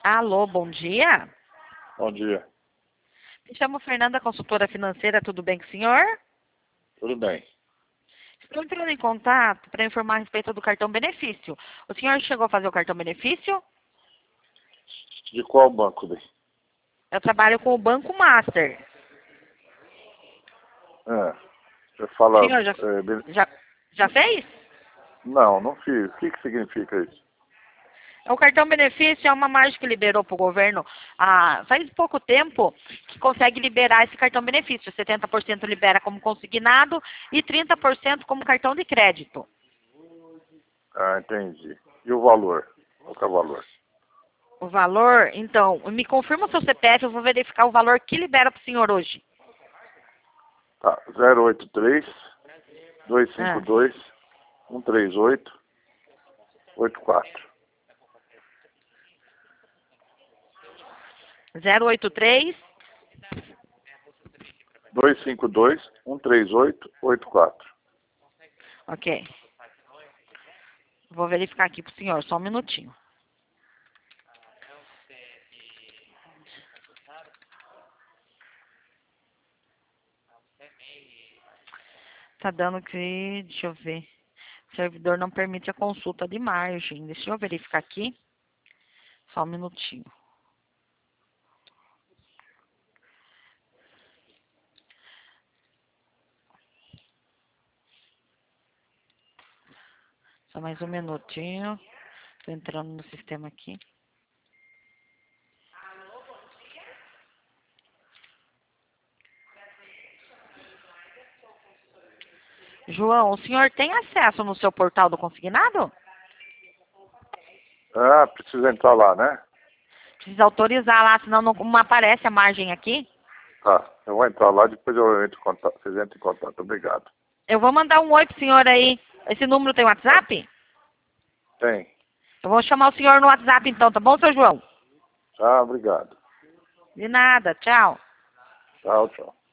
Alô, bom dia. Bom dia. Me chamo Fernanda, consultora financeira. Tudo bem com o senhor? Tudo bem. Estou entrando em contato para informar a respeito do cartão benefício. O senhor chegou a fazer o cartão benefício? De qual banco daí? Eu trabalho com o Banco Master. Você O fala... senhor já fez? Não, não fiz. O que significa isso? O cartão benefício é uma margem que liberou para o governo faz pouco tempo que consegue liberar esse cartão benefício. 70% libera como consignado e 30% como cartão de crédito. Ah, entendi. E o valor? Qual que é o valor? O valor, então, me confirma o seu CPF, eu vou verificar o valor que libera para o senhor hoje. Tá, 083 Ah, 252 138 84. 083. 252 138 84. Ok. Vou verificar aqui para o senhor, só um minutinho. Tá dando que, deixa eu ver. O servidor não permite a consulta de margem. Deixa eu verificar aqui. Só um minutinho. Só mais um minutinho. Tô entrando no sistema aqui. João, o senhor tem acesso no seu portal do consignado? Ah, precisa entrar lá, né? Precisa autorizar lá, senão não aparece a margem aqui. Tá, eu vou entrar lá, depois eu entro em contato. Vocês entram em contato. Obrigado. Eu vou mandar um oi pro senhor aí. Esse número tem WhatsApp? Tem. Eu vou chamar o senhor no WhatsApp então, tá bom, seu João? Tá, obrigado. De nada, tchau. Tchau, tchau.